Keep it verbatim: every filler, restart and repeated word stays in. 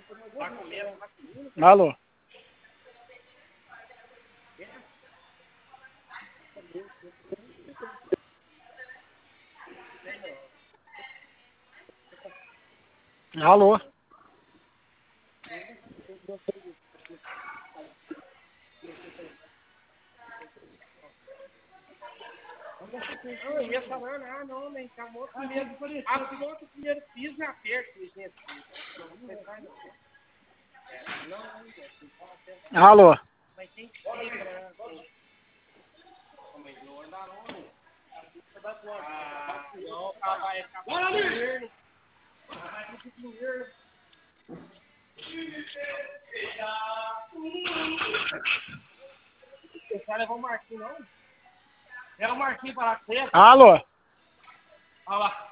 Tá comendo, tá comendo. Alô? Alô? Não, eu ia falando, ah, não, nem acabou o primeiro, acabou o primeiro piso e aperto, gente. Não sai, não. É, não, não, Alô? mas tem que ser pra... Mas não anda não. Ah, não, vai acabar com o dinheiro. Vai com o dinheiro. Esse cara levou o Marquinhos, não? Leva o Marquinhos para lá com você. Alô? Olha lá.